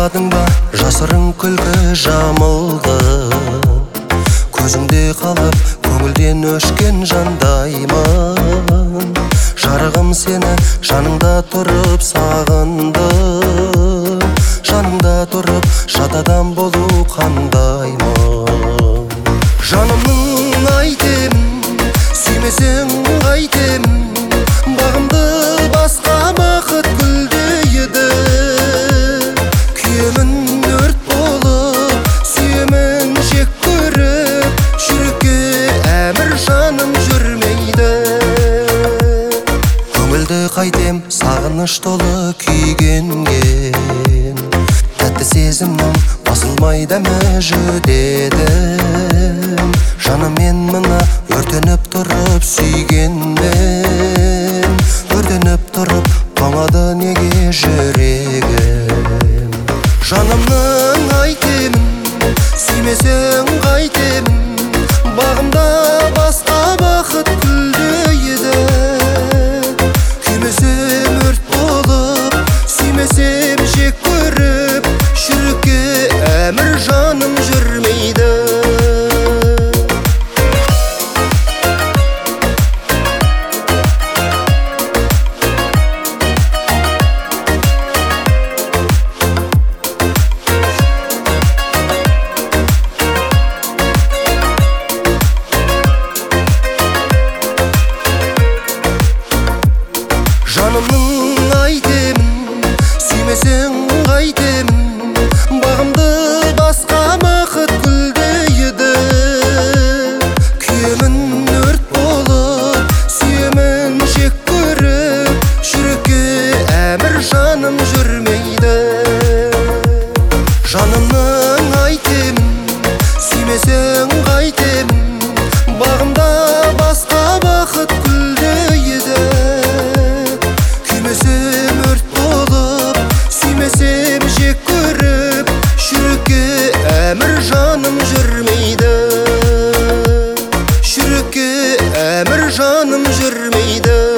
байқадың ба, жасырын күлкі жамылды. Көзіңде қалып, көңілден өшкен жандаймын. Жарығым сені жаныңда тұрып сағынды. Жаныңда тұрып жат адам болу қандаймын. Жанымның айтемін, сүймесең қайтемін. Бағымды басқа бақыт гүлдейді. Күйемін өрт болып, сүйемін жек көріп. Жүрекке әмір жаным жүрмейді. Көңілді қайтем, сағыныш толы күйгенген. Тәтті сезімнің басылмайды жүдедім. Жанымен мына өртеніп тұрып сүйгенмен. Өртеніп тұрып тоңады неге жүрегім. Жанымның айтемін, сүймесең қайтемін. Бағымда басқа бақыт гүлдейді. Күймесем өрт болып, сүймесем жек көріп. Жүрекке әмір жаным жүрмейді. Жанымның айтемін, сүймесең қайтемін. Бағымды басқа бақыт гүлдейді. Күйемін өрт болып, сүйемін жек көріп. Жүрекке әмір жаным жүрмейді. Жанымның айтемін, сүймесең қайтемін. Бағымда басқа бақыт гүлдейді. Күймесем өрт болып, сүймесем жек көріп. Жүрекке әмір жаным жүрмейді. Жүрекке әмір жаным жүрмейді.